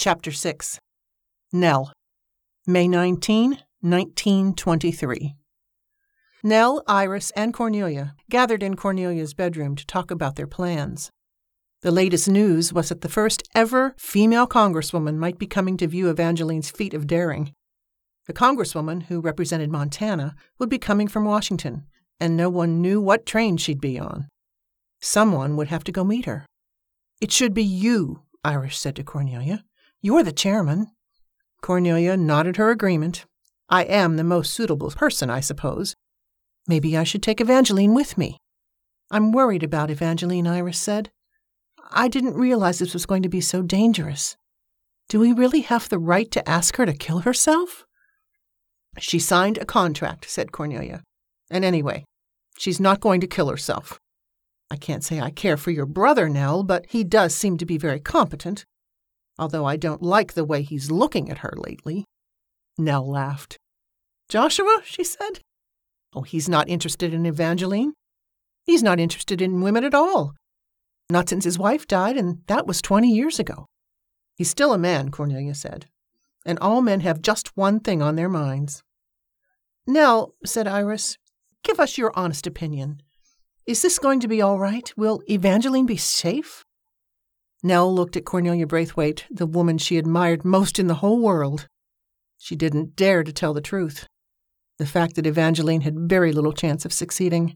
Chapter 6. Nell. May 19, 1923. Nell, Iris, and Cornelia gathered in Cornelia's bedroom to talk about their plans. The latest news was that the first ever female congresswoman might be coming to view Evangeline's feat of daring. The congresswoman, who represented Montana, would be coming from Washington, and no one knew what train she'd be on. Someone would have to go meet her. "It should be you," Iris said to Cornelia. "You're the chairman." Cornelia nodded her agreement. "I am the most suitable person, I suppose. Maybe I should take Evangeline with me." "I'm worried about Evangeline," Iris said. "I didn't realize this was going to be so dangerous. Do we really have the right to ask her to kill herself?" "She signed a contract," said Cornelia. "And anyway, she's not going to kill herself. I can't say I care for your brother, Nell, but he does seem to be very competent, although I don't like the way he's looking at her lately." Nell laughed. "Joshua," she said. "Oh, he's not interested in Evangeline. He's not interested in women at all. Not since his wife died, and that was 20 years ago." "He's still a man," Cornelia said. "And all men have just one thing on their minds." "Nell," said Iris, "give us your honest opinion. Is this going to be all right? Will Evangeline be safe?" Nell looked at Cornelia Braithwaite, the woman she admired most in the whole world. She didn't dare to tell the truth. The fact that Evangeline had very little chance of succeeding.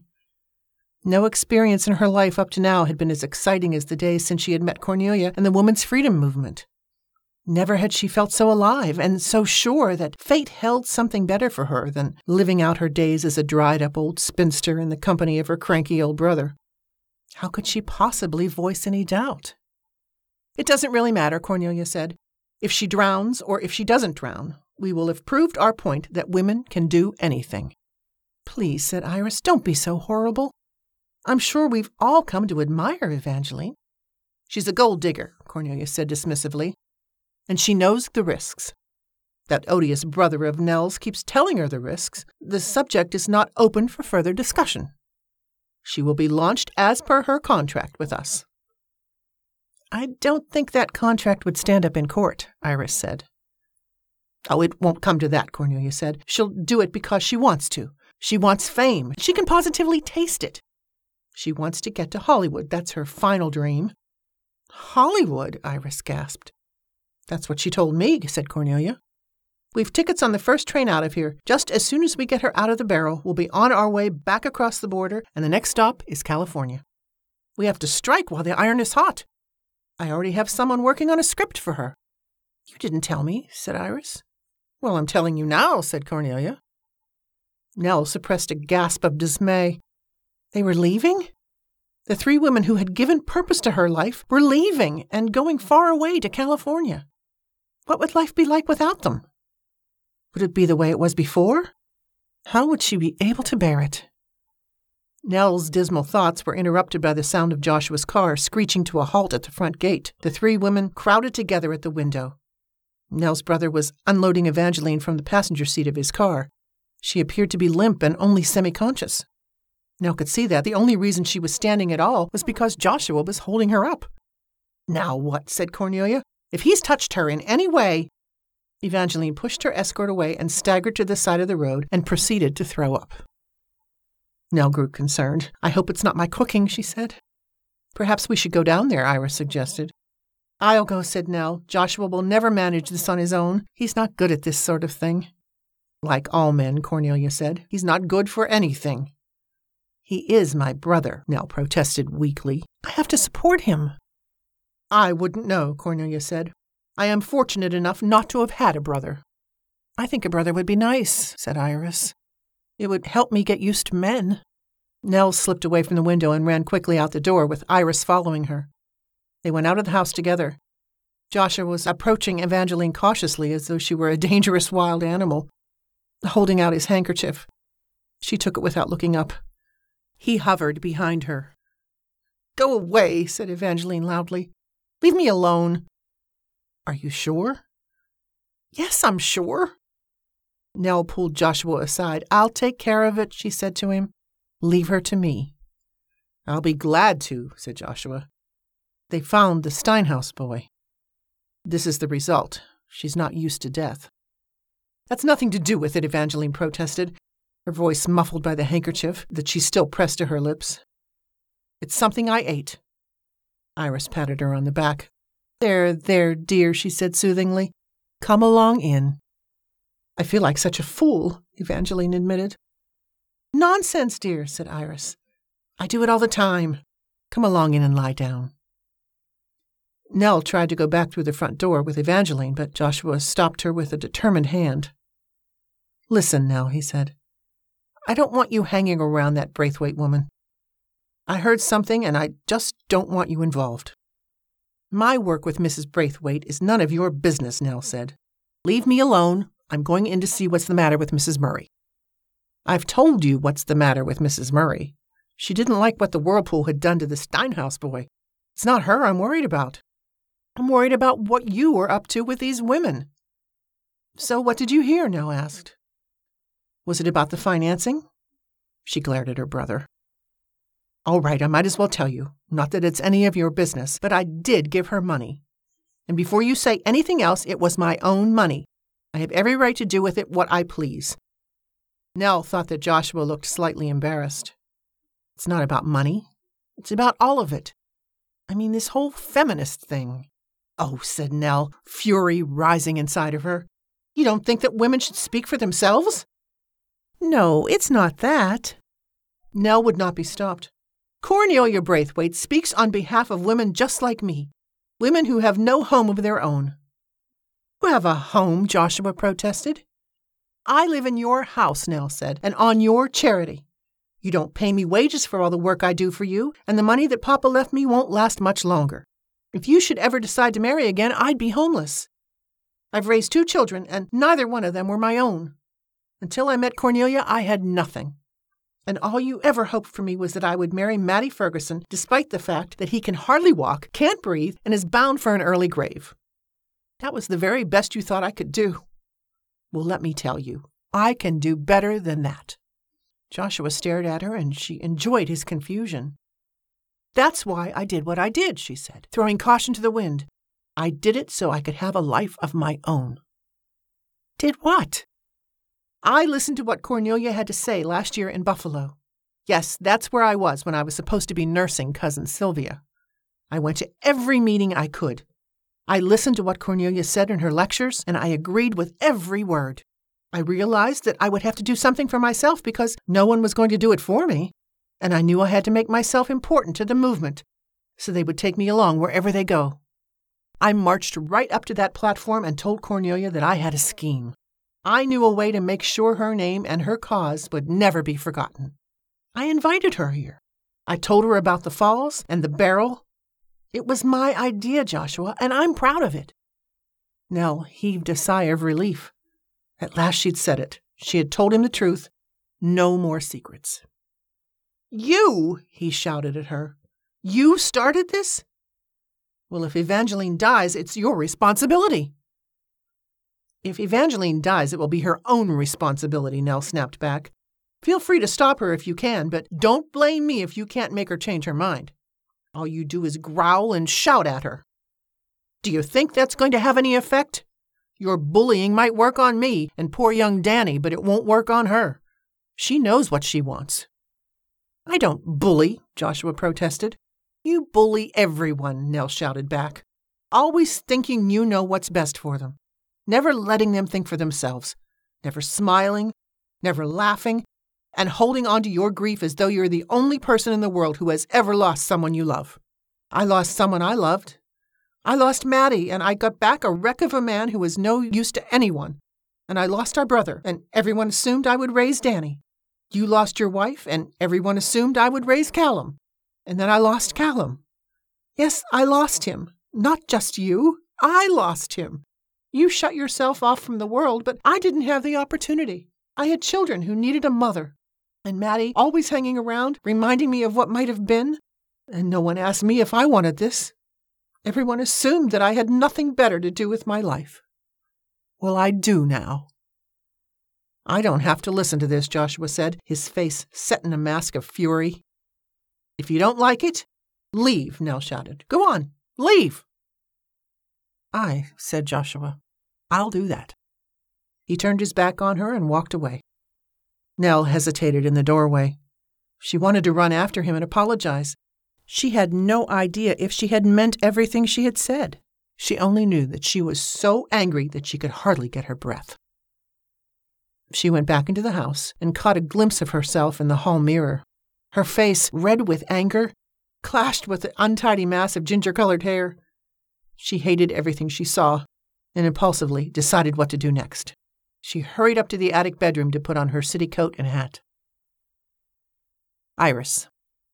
No experience in her life up to now had been as exciting as the days since she had met Cornelia and the women's freedom movement. Never had she felt so alive and so sure that fate held something better for her than living out her days as a dried-up old spinster in the company of her cranky old brother. How could she possibly voice any doubt? "It doesn't really matter," Cornelia said. "If she drowns or if she doesn't drown, we will have proved our point that women can do anything." "Please," said Iris, "don't be so horrible. I'm sure we've all come to admire Evangeline." "She's a gold digger," Cornelia said dismissively, "and she knows the risks. That odious brother of Nell's keeps telling her the risks. The subject is not open for further discussion. She will be launched as per her contract with us." "I don't think that contract would stand up in court," Iris said. "Oh, it won't come to that," Cornelia said. "She'll do it because she wants to. She wants fame. She can positively taste it. She wants to get to Hollywood. That's her final dream." "Hollywood?" Iris gasped. "That's what she told me," said Cornelia. "We've tickets on the first train out of here. Just as soon as we get her out of the barrel, we'll be on our way back across the border, and the next stop is California. We have to strike while the iron is hot. I already have someone working on a script for her." "You didn't tell me," said Iris. "Well, I'm telling you now," said Cornelia. Nell suppressed a gasp of dismay. They were leaving? The three women who had given purpose to her life were leaving and going far away to California. What would life be like without them? Would it be the way it was before? How would she be able to bear it? Nell's dismal thoughts were interrupted by the sound of Joshua's car screeching to a halt at the front gate. The three women crowded together at the window. Nell's brother was unloading Evangeline from the passenger seat of his car. She appeared to be limp and only semi-conscious. Nell could see that the only reason she was standing at all was because Joshua was holding her up. "Now what?" said Cornelia. "If he's touched her in any way—" Evangeline pushed her escort away and staggered to the side of the road and proceeded to throw up. Nell grew concerned. "I hope it's not my cooking," she said. "Perhaps we should go down there," Iris suggested. "I'll go," said Nell. "Joshua will never manage this on his own. He's not good at this sort of thing." "Like all men," Cornelia said. "He's not good for anything." "He is my brother," Nell protested weakly. "I have to support him." "I wouldn't know," Cornelia said. "I am fortunate enough not to have had a brother." "I think a brother would be nice," said Iris. "It would help me get used to men." Nell slipped away from the window and ran quickly out the door, with Iris following her. They went out of the house together. Joshua was approaching Evangeline cautiously as though she were a dangerous wild animal, holding out his handkerchief. She took it without looking up. He hovered behind her. "Go away," said Evangeline loudly. "Leave me alone." "Are you sure?" "Yes, I'm sure." Nell pulled Joshua aside. "I'll take care of it," she said to him. "Leave her to me." "I'll be glad to," said Joshua. They found the Steinhaus boy. This is the result. She's not used to death. That's nothing to do with it, Evangeline protested, her voice muffled by the handkerchief that she still pressed to her lips. It's something I ate. Iris patted her on the back. There, dear, she said soothingly. Come along in. I feel like such a fool, Evangeline admitted. Nonsense, dear, said Iris. I do it all the time. Come along in and lie down. Nell tried to go back through the front door with Evangeline, but Joshua stopped her with a determined hand. Listen, Nell, he said. I don't want you hanging around that Braithwaite woman. I heard something, and I just don't want you involved. My work with Mrs. Braithwaite is none of your business, Nell said. Leave me alone. I'm going in to see what's the matter with Mrs. Murray. I've told you what's the matter with Mrs. Murray. She didn't like what the Whirlpool had done to the Steinhaus boy. It's not her I'm worried about. I'm worried about what you were up to with these women. So what did you hear? Nell asked. Was it about the financing? She glared at her brother. All right, I might as well tell you. Not that it's any of your business, but I did give her money. And before you say anything else, it was my own money. I have every right to do with it what I please. Nell thought that Joshua looked slightly embarrassed. It's not about money. It's about all of it. I mean, this whole feminist thing. Oh, said Nell, fury rising inside of her. You don't think that women should speak for themselves? No, it's not that. Nell would not be stopped. Cornelia Braithwaite speaks on behalf of women just like me, women who have no home of their own. You have a home, Joshua protested. I live in your house, Nell said, and on your charity. You don't pay me wages for all the work I do for you, and the money that Papa left me won't last much longer. If you should ever decide to marry again, I'd be homeless. I've raised 2 children, and neither one of them were my own. Until I met Cornelia, I had nothing. And all you ever hoped for me was that I would marry Mattie Ferguson, despite the fact that he can hardly walk, can't breathe, and is bound for an early grave. That was the very best you thought I could do. Well, let me tell you, I can do better than that. Joshua stared at her, and she enjoyed his confusion. That's why I did what I did, she said, throwing caution to the wind. I did it so I could have a life of my own. Did what? I listened to what Cornelia had to say last year in Buffalo. Yes, that's where I was when I was supposed to be nursing Cousin Sylvia. I went to every meeting I could. I listened to what Cornelia said in her lectures, and I agreed with every word. I realized that I would have to do something for myself because no one was going to do it for me, and I knew I had to make myself important to the movement, so they would take me along wherever they go. I marched right up to that platform and told Cornelia that I had a scheme. I knew a way to make sure her name and her cause would never be forgotten. I invited her here. I told her about the falls and the barrel. It was my idea, Joshua, and I'm proud of it. Nell heaved a sigh of relief. At last she'd said it. She had told him the truth. No more secrets. You, he shouted at her. You started this? Well, if Evangeline dies, it's your responsibility. If Evangeline dies, it will be her own responsibility, Nell snapped back. Feel free to stop her if you can, but don't blame me if you can't make her change her mind. All you do is growl and shout at her. Do you think that's going to have any effect? Your bullying might work on me and poor young Danny, but it won't work on her. She knows what she wants. I don't bully, Joshua protested. You bully everyone, Nell shouted back. Always thinking you know what's best for them. Never letting them think for themselves. Never smiling, never laughing, and holding on to your grief as though you're the only person in the world who has ever lost someone you love. I lost someone I loved. I lost Mattie, and I got back a wreck of a man who was no use to anyone. And I lost our brother, and everyone assumed I would raise Danny. You lost your wife, and everyone assumed I would raise Callum. And then I lost Callum. Yes, I lost him. Not just you. I lost him. You shut yourself off from the world, but I didn't have the opportunity. I had children who needed a mother. And Mattie always hanging around, reminding me of what might have been. And no one asked me if I wanted this. Everyone assumed that I had nothing better to do with my life. Well, I do now. I don't have to listen to this, Joshua said, his face set in a mask of fury. If you don't like it, leave, Nell shouted. Go on, leave. "Aye," said Joshua. "I'll do that." He turned his back on her and walked away. Nell hesitated in the doorway. She wanted to run after him and apologize. She had no idea if she had meant everything she had said. She only knew that she was so angry that she could hardly get her breath. She went back into the house and caught a glimpse of herself in the hall mirror. Her face, red with anger, clashed with the untidy mass of ginger-colored hair. She hated everything she saw and impulsively decided what to do next. She hurried up to the attic bedroom to put on her city coat and hat. Iris.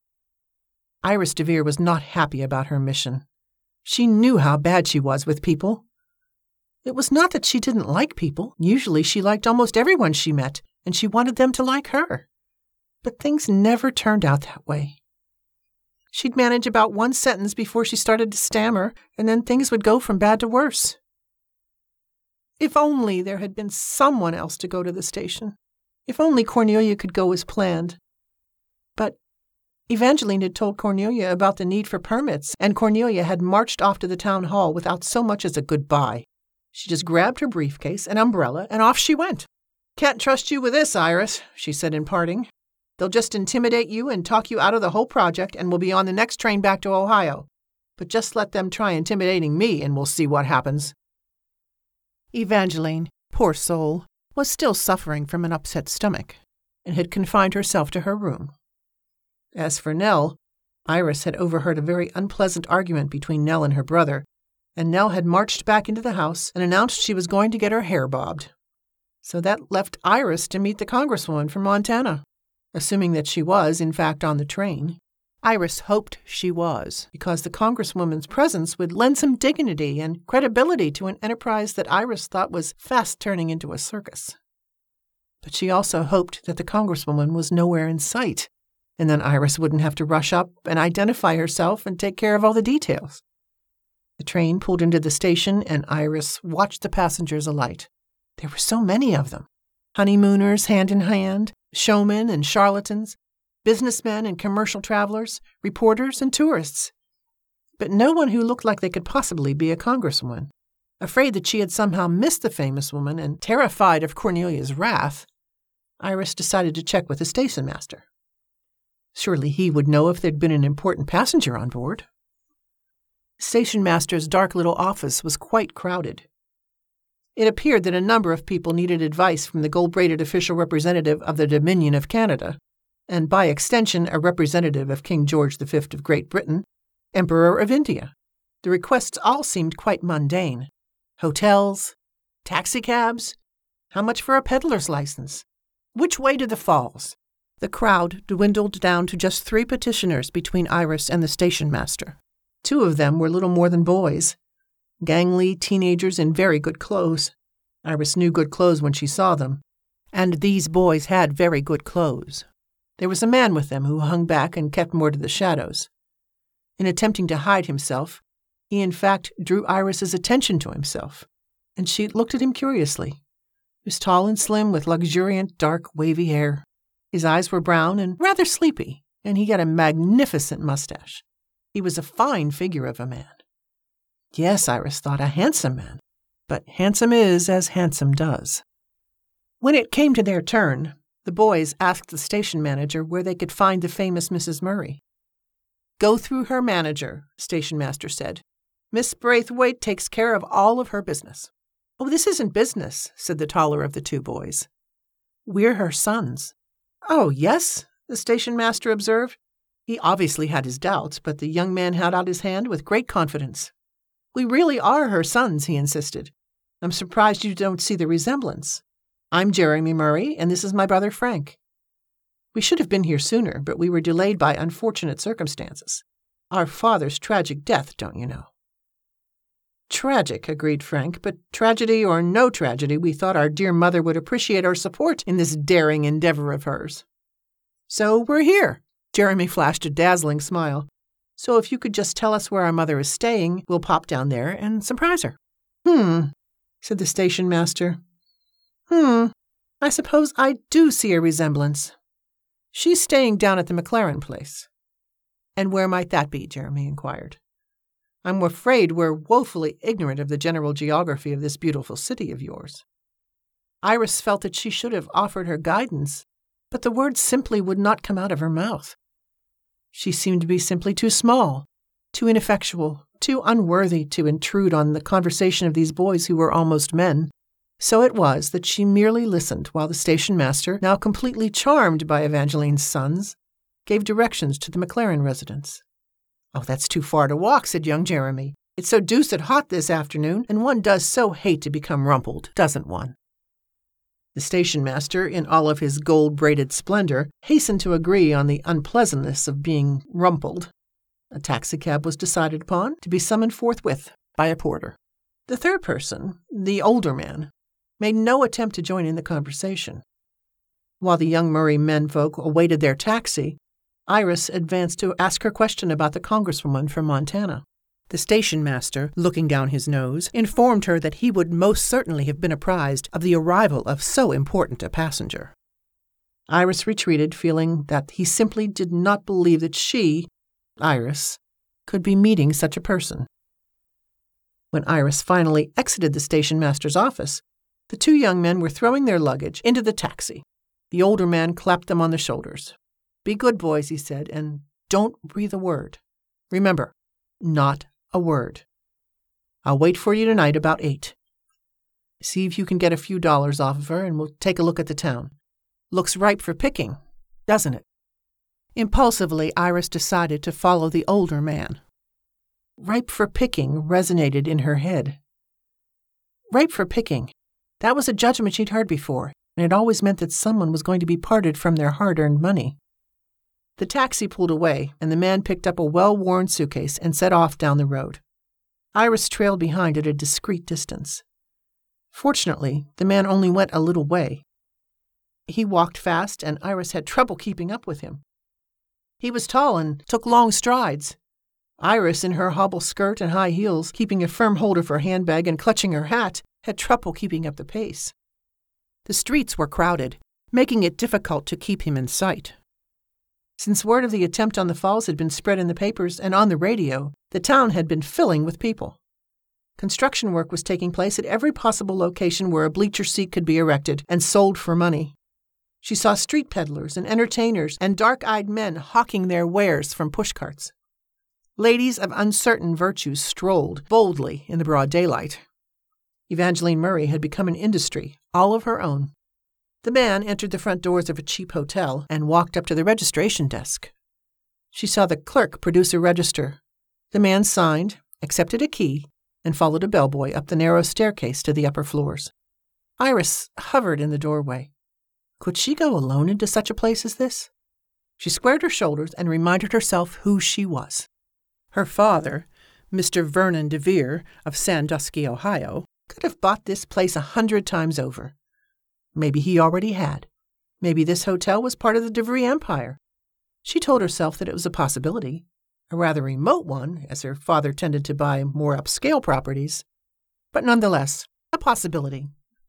Iris DeVere was not happy about her mission. She knew how bad she was with people. It was not that she didn't like people. Usually she liked almost everyone she met, and she wanted them to like her. But things never turned out that way. She'd manage about one sentence before she started to stammer, and then things would go from bad to worse. If only there had been someone else to go to the station. If only Cornelia could go as planned. But Evangeline had told Cornelia about the need for permits, and Cornelia had marched off to the town hall without so much as a goodbye. She just grabbed her briefcase and umbrella, and off she went. "Can't trust you with this, Iris," she said in parting. "They'll just intimidate you and talk you out of the whole project, and we'll be on the next train back to Ohio. But just let them try intimidating me, and we'll see what happens." Evangeline, poor soul, was still suffering from an upset stomach, and had confined herself to her room. As for Nell, Iris had overheard a very unpleasant argument between Nell and her brother, and Nell had marched back into the house and announced she was going to get her hair bobbed. So that left Iris to meet the Congresswoman from Montana, assuming that she was, in fact, on the train. Iris hoped she was, because the Congresswoman's presence would lend some dignity and credibility to an enterprise that Iris thought was fast turning into a circus. But she also hoped that the Congresswoman was nowhere in sight, and then Iris wouldn't have to rush up and identify herself and take care of all the details. The train pulled into the station, and Iris watched the passengers alight. There were so many of them. Honeymooners hand in hand, showmen and charlatans, businessmen and commercial travelers, reporters and tourists. But no one who looked like they could possibly be a congresswoman. Afraid that she had somehow missed the famous woman and terrified of Cornelia's wrath, Iris decided to check with the station master. Surely he would know if there'd been an important passenger on board. The station master's dark little office was quite crowded. It appeared that a number of people needed advice from the gold-braided official representative of the Dominion of Canada, and by extension a representative of King George V of Great Britain, Emperor of India. The requests all seemed quite mundane. Hotels, taxicabs, how much for a peddler's license? Which way to the falls? The crowd dwindled down to just 3 petitioners between Iris and the station master. 2 of them were little more than boys, gangly teenagers in very good clothes. Iris knew good clothes when she saw them, and these boys had very good clothes. There was a man with them who hung back and kept more to the shadows. In attempting to hide himself, he in fact drew Iris's attention to himself, and she looked at him curiously. He was tall and slim with luxuriant, dark, wavy hair. His eyes were brown and rather sleepy, and he had a magnificent mustache. He was a fine figure of a man. Yes, Iris thought, a handsome man. But handsome is as handsome does. When it came to their turn, the boys asked the station manager where they could find the famous Mrs. Murray. "Go through her manager," the station master said. "Miss Braithwaite takes care of all of her business." "Oh, this isn't business," said the taller of the 2 boys. "We're her sons." "Oh, yes?" the station master observed. He obviously had his doubts, but the young man held out his hand with great confidence. "We really are her sons," he insisted. "I'm surprised you don't see the resemblance. I'm Jeremy Murray, and this is my brother Frank. We should have been here sooner, but we were delayed by unfortunate circumstances. Our father's tragic death, don't you know?" "Tragic," agreed Frank, "but tragedy or no tragedy, we thought our dear mother would appreciate our support in this daring endeavor of hers." "So we're here." Jeremy flashed a dazzling smile. "So if you could just tell us where our mother is staying, we'll pop down there and surprise her." Said the station master. I suppose I do see a resemblance. She's staying down at the McLaren place." "And where might that be?" Jeremy inquired. I'm afraid we're woefully ignorant of the general geography of this beautiful city of yours." Iris felt that she should have offered her guidance, but the words simply would not come out of her mouth. She seemed to be simply too small, too ineffectual, too unworthy to intrude on the conversation of these boys who were almost men. So it was that she merely listened while the station master, now completely charmed by Evangeline's sons, gave directions to the McLaren residence. "Oh, that's too far to walk," said young Jeremy. "It's so deuced hot this afternoon, and one does so hate to become rumpled, doesn't one?" The station master, in all of his gold-braided splendor, hastened to agree on the unpleasantness of being rumpled. A taxicab was decided upon, to be summoned forthwith by a porter. The third person, the older man, made no attempt to join in the conversation. While the young Murray menfolk awaited their taxi, Iris advanced to ask her question about the congresswoman from Montana. The station master, looking down his nose, informed her that he would most certainly have been apprised of the arrival of so important a passenger. Iris retreated, feeling that he simply did not believe that she, Iris, could be meeting such a person. When Iris finally exited the station master's office, the two young men were throwing their luggage into the taxi. The older man clapped them on the shoulders. "Be good boys," he said, "and don't breathe a word. Remember, not a word. I'll wait for you tonight about 8. See if you can get a few dollars off of her, and we'll take a look at the town. Looks ripe for picking, doesn't it?" Impulsively, Iris decided to follow the older man. Ripe for picking resonated in her head. Ripe for picking. That was a judgment she'd heard before, and it always meant that someone was going to be parted from their hard-earned money. The taxi pulled away, and the man picked up a well-worn suitcase and set off down the road. Iris trailed behind at a discreet distance. Fortunately, the man only went a little way. He walked fast, and Iris had trouble keeping up with him. He was tall and took long strides. Iris, in her hobble skirt and high heels, keeping a firm hold of her handbag and clutching her hat, had trouble keeping up the pace. The streets were crowded, making it difficult to keep him in sight. Since word of the attempt on the falls had been spread in the papers and on the radio, the town had been filling with people. Construction work was taking place at every possible location where a bleacher seat could be erected and sold for money. She saw street peddlers and entertainers and dark-eyed men hawking their wares from pushcarts. Ladies of uncertain virtues strolled boldly in the broad daylight. Evangeline Murray had become an industry, all of her own. The man entered the front doors of a cheap hotel and walked up to the registration desk. She saw the clerk produce a register. The man signed, accepted a key, and followed a bellboy up the narrow staircase to the upper floors. Iris hovered in the doorway. Could she go alone into such a place as this? She squared her shoulders and reminded herself who she was. Her father, Mr. Vernon DeVere of Sandusky, Ohio, could have bought this place 100 times over. Maybe he already had. Maybe this hotel was part of the DeVere empire. She told herself that it was a possibility, a rather remote one, as her father tended to buy more upscale properties, but nonetheless, a possibility.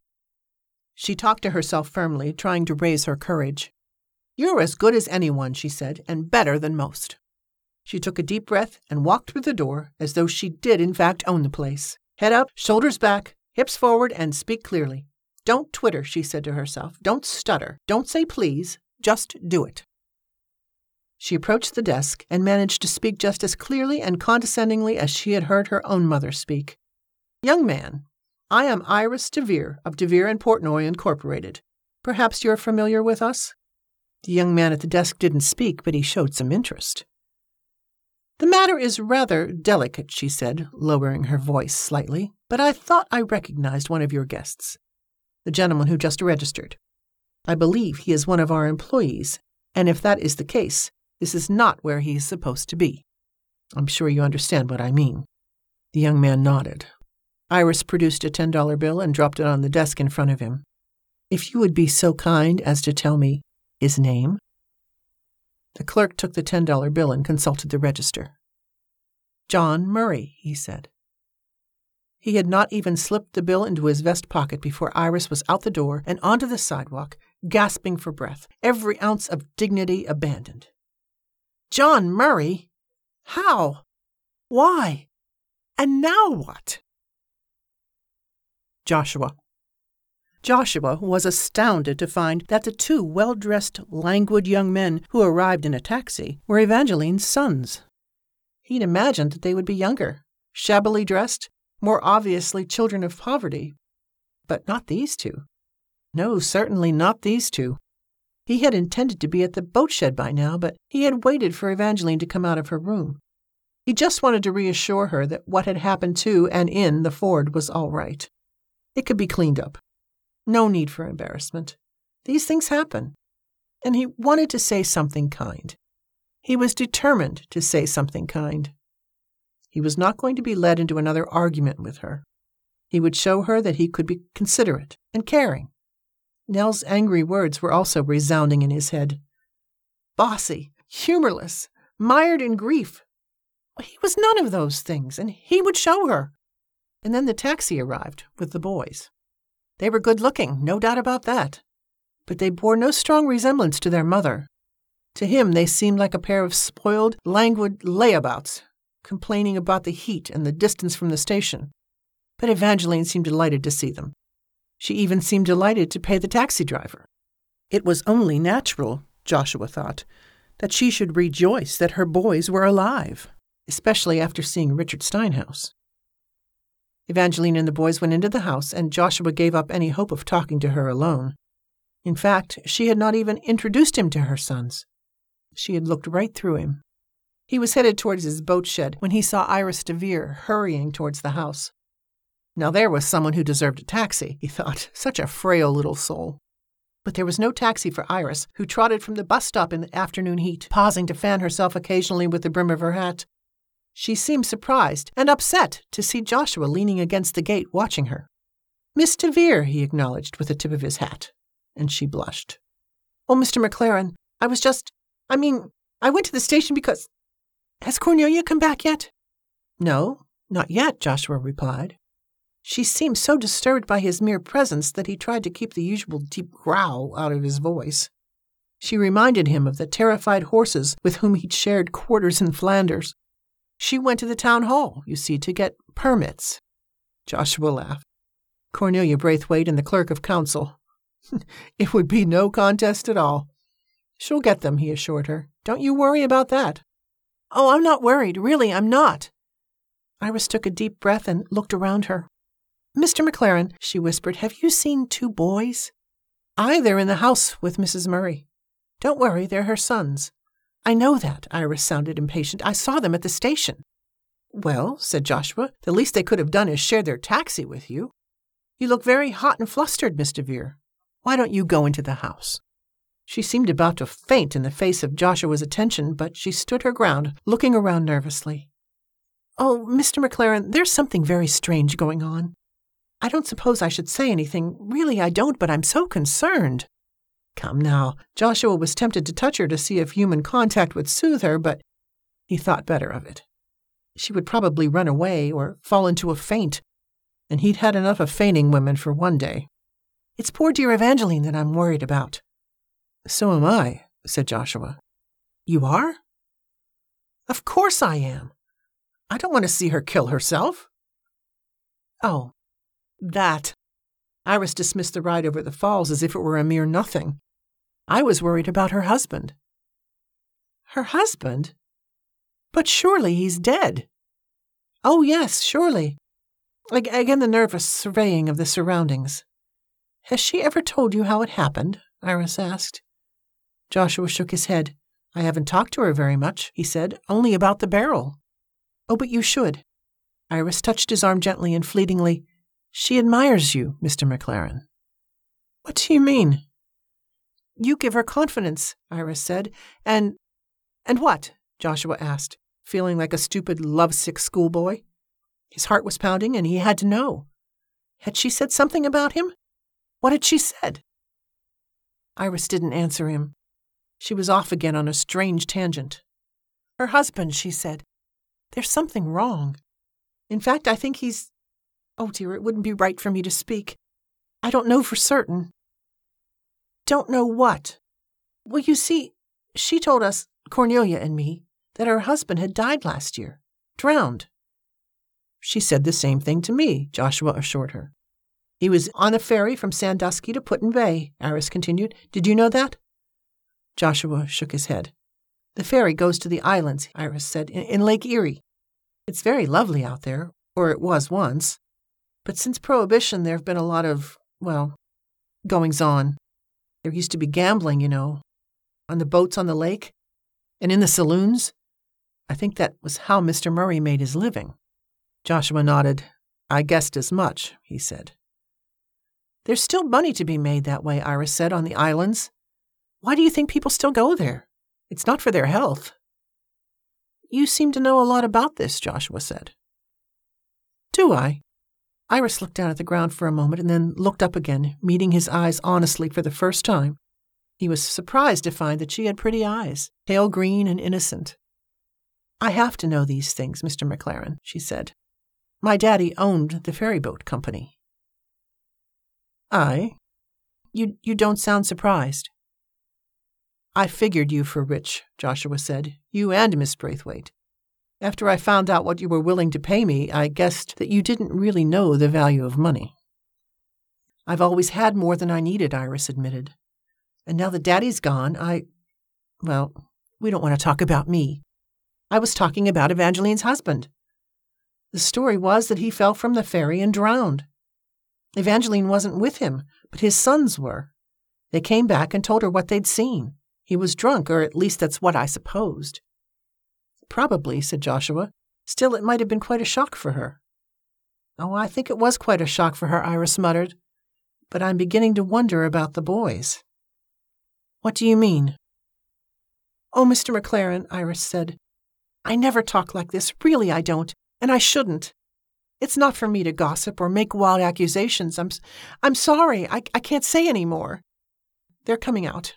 She talked to herself firmly, trying to raise her courage. "You're as good as anyone," she said, "and better than most." She took a deep breath and walked through the door as though she did in fact own the place. Head up, shoulders back, hips forward, and speak clearly. "Don't twitter," she said to herself. "Don't stutter. Don't say please. Just do it." She approached the desk and managed to speak just as clearly and condescendingly as she had heard her own mother speak. "Young man, I am Iris DeVere of DeVere and Portnoy Incorporated. Perhaps you're familiar with us?" The young man at the desk didn't speak, but he showed some interest. "The matter is rather delicate," she said, lowering her voice slightly, "but I thought I recognized one of your guests. The gentleman who just registered. I believe he is one of our employees, and if that is the case, this is not where he is supposed to be. I'm sure you understand what I mean." The young man nodded. Iris produced a $10 bill and dropped it on the desk in front of him. "If you would be so kind as to tell me his name?" The clerk took the $10 bill and consulted the register. "John Murray," he said. He had not even slipped the bill into his vest pocket before Iris was out the door and onto the sidewalk, gasping for breath, every ounce of dignity abandoned. "John Murray? How? Why? And now what? Joshua was astounded to find that the two well-dressed, languid young men who arrived in a taxi were Evangeline's sons. He'd imagined that they would be younger, shabbily dressed, more obviously children of poverty. But not these two. No, certainly not these two. He had intended to be at the boat shed by now, but he had waited for Evangeline to come out of her room. He just wanted to reassure her that what had happened to and in the Ford was all right. It could be cleaned up. No need for embarrassment. These things happen. And he wanted to say something kind. He was determined to say something kind. He was not going to be led into another argument with her. He would show her that he could be considerate and caring. Nell's angry words were also resounding in his head. Bossy, humorless, mired in grief. He was none of those things, and he would show her. And then the taxi arrived with the boys. They were good-looking, no doubt about that. But they bore no strong resemblance to their mother. To him they seemed like a pair of spoiled, languid layabouts, complaining about the heat and the distance from the station. But Evangeline seemed delighted to see them. She even seemed delighted to pay the taxi driver. It was only natural, Joshua thought, that she should rejoice that her boys were alive, especially after seeing Richard Steinhaus. Evangeline and the boys went into the house, and Joshua gave up any hope of talking to her alone. In fact, she had not even introduced him to her sons. She had looked right through him. He was headed towards his boat shed when he saw Iris DeVere hurrying towards the house. Now there was someone who deserved a taxi, he thought, such a frail little soul. But there was no taxi for Iris, who trotted from the bus stop in the afternoon heat, pausing to fan herself occasionally with the brim of her hat. She seemed surprised and upset to see Joshua leaning against the gate watching her. Miss DeVere, he acknowledged with the tip of his hat, and she blushed. Oh, Mr. McLaren, I went to the station because... Has Cornelia come back yet? No, not yet, Joshua replied. She seemed so disturbed by his mere presence that he tried to keep the usual deep growl out of his voice. She reminded him of the terrified horses with whom he'd shared quarters in Flanders. She went to the town hall, you see, to get permits. Joshua laughed. Cornelia Braithwaite and the clerk of council. It would be no contest at all. She'll get them, he assured her. Don't you worry about that. Oh, I'm not worried. Really, I'm not. Iris took a deep breath and looked around her. Mr. McLaren, she whispered, have you seen two boys? Aye, they're in the house with Mrs. Murray. Don't worry, they're her sons. I know that, Iris sounded impatient. I saw them at the station. Well, said Joshua, the least they could have done is share their taxi with you. You look very hot and flustered, Miss DeVere. Why don't you go into the house? She seemed about to faint in the face of Joshua's attention, but she stood her ground, looking around nervously. Oh, Mr. McLaren, there's something very strange going on. I don't suppose I should say anything. Really, I don't, but I'm so concerned. Come now. Joshua was tempted to touch her to see if human contact would soothe her, but he thought better of it. She would probably run away or fall into a faint, and he'd had enough of fainting women for one day. It's poor dear Evangeline that I'm worried about. So am I, said Joshua. You are? Of course I am. I don't want to see her kill herself. Oh, that. Iris dismissed the ride over the falls as if it were a mere nothing. I was worried about her husband. Her husband? But surely he's dead. Oh, yes, surely. Again the nervous surveying of the surroundings. Has she ever told you how it happened? Iris asked. Joshua shook his head. I haven't talked to her very much, he said, only about the barrel. Oh, but you should. Iris touched his arm gently and fleetingly. She admires you, Mr. McLaren. What do you mean? You give her confidence, Iris said. And what? Joshua asked, feeling like a stupid, lovesick schoolboy. His heart was pounding, and he had to know. Had she said something about him? What had she said? Iris didn't answer him. She was off again on a strange tangent. Her husband, she said. There's something wrong. In fact, I think he's... Oh, dear, it wouldn't be right for me to speak. I don't know for certain. Don't know what? Well, you see, she told us, Cornelia and me, that her husband had died last year. Drowned. She said the same thing to me, Joshua assured her. He was on a ferry from Sandusky to Put in Bay, Iris continued. Did you know that? Joshua shook his head. The ferry goes to the islands, Iris said, in Lake Erie. It's very lovely out there, or it was once. But since Prohibition, there have been a lot of, goings-on. There used to be gambling, on the boats on the lake, and in the saloons. I think that was how Mr. Murray made his living. Joshua nodded. I guessed as much, he said. There's still money to be made that way, Iris said, on the islands. Why do you think people still go there? It's not for their health. You seem to know a lot about this, Joshua said. Do I? Iris looked down at the ground for a moment and then looked up again, meeting his eyes honestly for the first time. He was surprised to find that she had pretty eyes, pale green and innocent. I have to know these things, Mr. McLaren, she said. My daddy owned the ferryboat company. Aye? You don't sound surprised. I figured you for rich, Joshua said, you and Miss Braithwaite. After I found out what you were willing to pay me, I guessed that you didn't really know the value of money. I've always had more than I needed, Iris admitted. And now that Daddy's gone, we don't want to talk about me. I was talking about Evangeline's husband. The story was that he fell from the ferry and drowned. Evangeline wasn't with him, but his sons were. They came back and told her what they'd seen. He was drunk, or at least that's what I supposed. Probably, said Joshua. Still, it might have been quite a shock for her. Oh, I think it was quite a shock for her, Iris muttered. But I'm beginning to wonder about the boys. What do you mean? Oh, Mr. McLaren, Iris said. I never talk like this. Really, I don't. And I shouldn't. It's not for me to gossip or make wild accusations. I'm sorry. I can't say any more. They're coming out.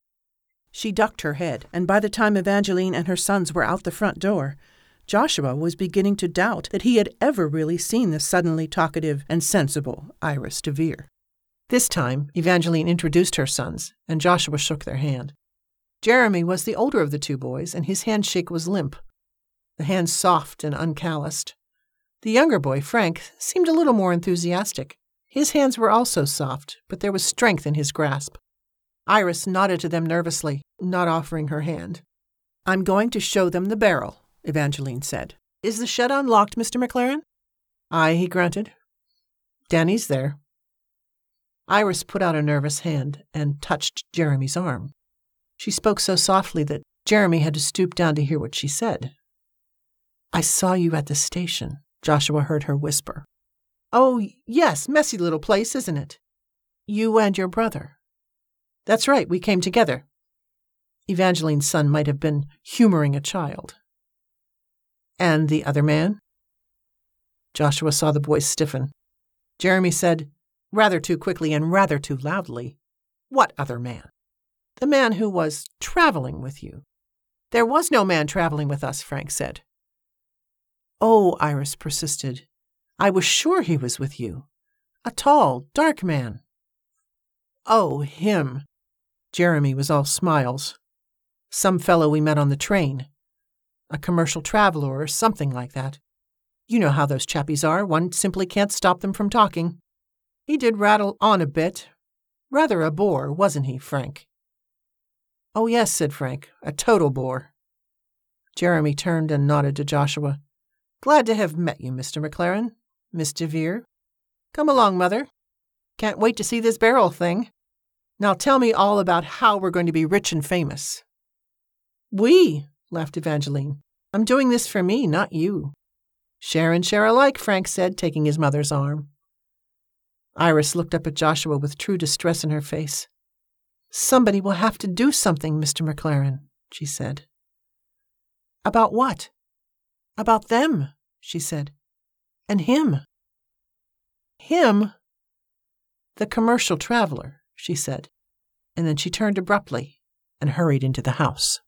She ducked her head, and by the time Evangeline and her sons were out the front door, Joshua was beginning to doubt that he had ever really seen the suddenly talkative and sensible Iris DeVere. This time, Evangeline introduced her sons, and Joshua shook their hand. Jeremy was the older of the two boys, and his handshake was limp, the hand soft and uncalloused. The younger boy, Frank, seemed a little more enthusiastic. His hands were also soft, but there was strength in his grasp. Iris nodded to them nervously, not offering her hand. I'm going to show them the barrel, Evangeline said. Is the shed unlocked, Mr. McLaren? Aye, he grunted. Danny's there. Iris put out a nervous hand and touched Jeremy's arm. She spoke so softly that Jeremy had to stoop down to hear what she said. I saw you at the station, Joshua heard her whisper. Oh, yes, messy little place, isn't it? You and your brother. That's right, we came together. Evangeline's son might have been humoring a child. And the other man? Joshua saw the boy stiffen. Jeremy said, rather too quickly and rather too loudly, What other man? The man who was traveling with you. There was no man traveling with us, Frank said. Oh, Iris persisted. I was sure he was with you. A tall, dark man. Oh, him. Jeremy was all smiles. Some fellow we met on the train. A commercial traveler or something like that. You know how those chappies are. One simply can't stop them from talking. He did rattle on a bit. Rather a bore, wasn't he, Frank? Oh, yes, said Frank. A total bore. Jeremy turned and nodded to Joshua. Glad to have met you, Mr. McLaren. Miss DeVere. Come along, Mother. Can't wait to see this barrel thing. Now tell me all about how we're going to be rich and famous. We, laughed Evangeline. I'm doing this for me, not you. Share and share alike, Frank said, taking his mother's arm. Iris looked up at Joshua with true distress in her face. Somebody will have to do something, Mr. McLaren, she said. About what? About them, she said. And him. Him? The commercial traveler, she said, and then she turned abruptly and hurried into the house.